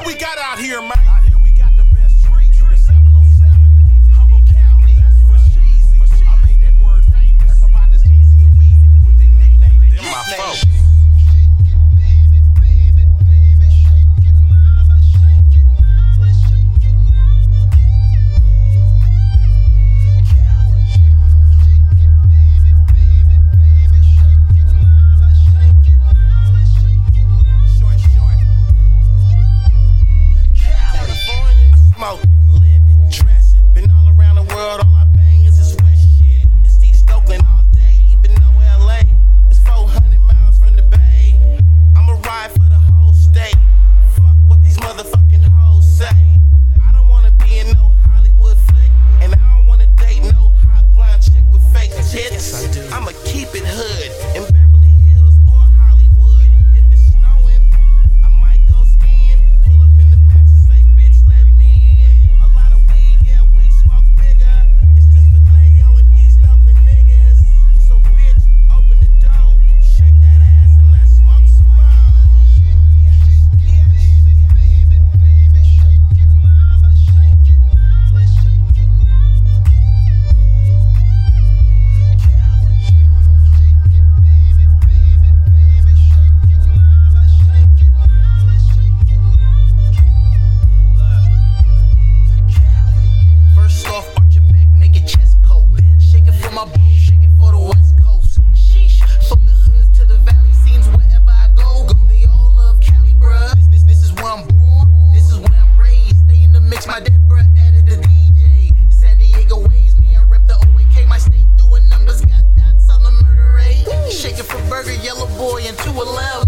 we got out here, man? Out here we got the best street, 707, Humboldt County. That's for Cheesy. I made that word famous. That's my partners Cheesy and Weezy with their nickname. Them my folks. Smoke it, live it, dress it. Been all around the world, all I bang is this west shit. It's Steve Stokeland all day, even though LA is 400 miles from the bay. I'ma ride for the whole state. Fuck what these motherfucking hoes say. I don't wanna be in no Hollywood flick, and I don't wanna date no hot blonde chick with fake tits. Yes, I do. I'ma keep it hood in Beverly Hills or Hollywood. If it's snowing, I might go skiing. Pull up in the mattress, say, bitch, let me in. A lot of weed, yeah, we smoke bigger. It's just Vallejo and East Oakland niggas. So bitch, open the door, shake that ass and let's smoke some more. First off, arch your back, make your chest poke. Shake it for my bro, shake it for the West Coast. Sheesh, from the hoods to the valley scenes, wherever I go. They all love Cali, bruh. This is where I'm born, this is where I'm raised. Stay in the mix, my dead bruh added the DJ. San Diego ways, me, I rep the OAK. My state doing numbers, got dots on the murder rate. Shake it for Burger, Yellow Boy, and 211.